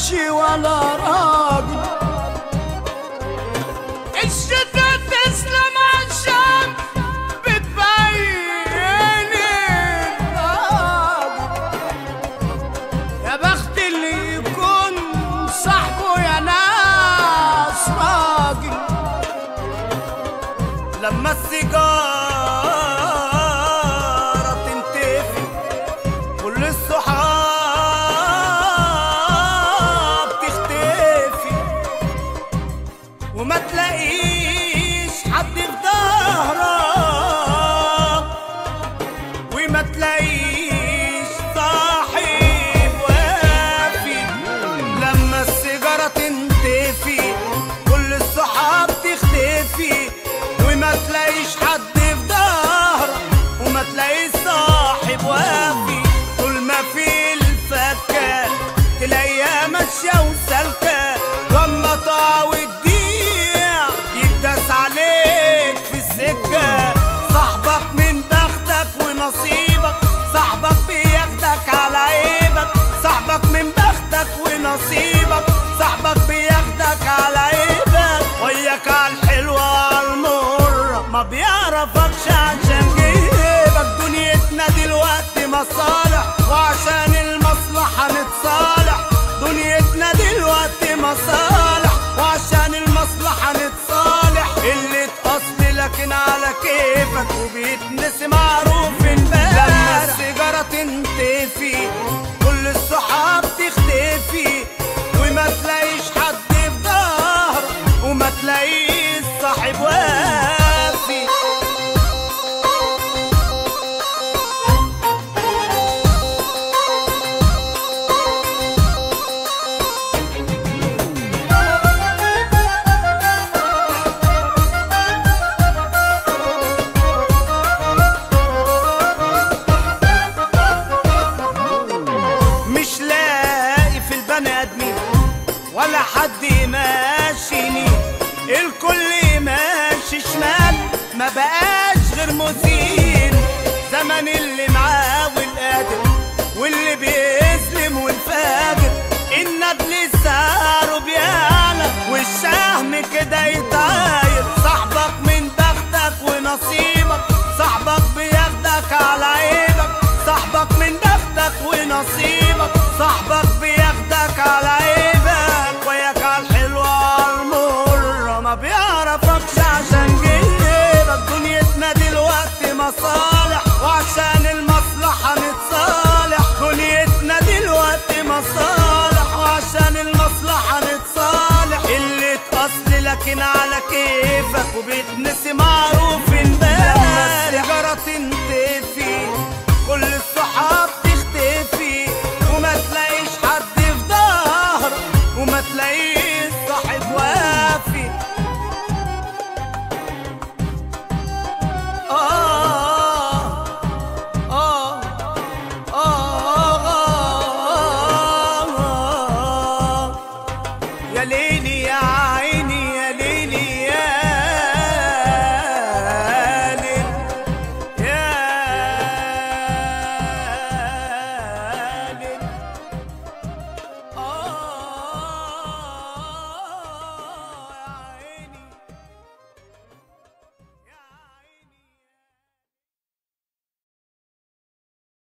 ماشي ولا راجل. الشتا تسلم عشان بتبين الراجل. يا بخت اللي يكون صاحبه يا ناس راجل. لما السيجارة تنتفي كل الصحاب تختفي، وما تلاقيش حد في ظهرك، وما تلاقيش صاحب وافي. لما السيجارة تنتفي كل الصحاب تختفي، وما تلاقيش حد في ظهرك، وما تلاقيش صاحب وافي. طول ما في الفكة تلاقيها ماشية وسالكة، واما تعود يداس عليك في السكة. صاحبك من بختك ونصيبك، صاحبك بياخدك على عيبك. صاحبك من بختك ونصيبك، صاحبك بياخدك على عيبك. وياك عالحلوة عالمرة ما بيعرفكش عشان جيبك. دنيتنا دلوقتي مصالح، وعشان المصلحة نتصالح. دنيتنا دلوقتي مصالح، وعشان المصلحة نتصالح. اللي تقصد لكن على كيفك، وبيتنسي معروف امبارح. لما السيجارة تنتفي كل الصحاب تختفي، وما تلاقيش حد في ظهرك، وما تلاقيش صاحب وافي. مش لاقي في البني ادمين ولا حد يمشيني، الكل ماشي شمال ما بقاش غير مزين. زمن اللي معاه والقادر، واللي بيسلم والفاجر. الندل سعره بيعلى والشهم كده يتعاير. صاحبك من بختك ونصيبك، صاحبك بياخدك على عيبك. صاحبك من بختك ونصيبك، صاحبك بياخدك على عيبك. وياك عالحلوة عالمرة ما بيعرفكش عشان جيبك. دنيتنا دلوقتي مصالح، وعشان المصلحة نتصالح. دنيتنا دلوقتي مصالح، وعشان المصلحة نتصالح. اللي تقصد لكن على كيفك، وبيتنسي معروف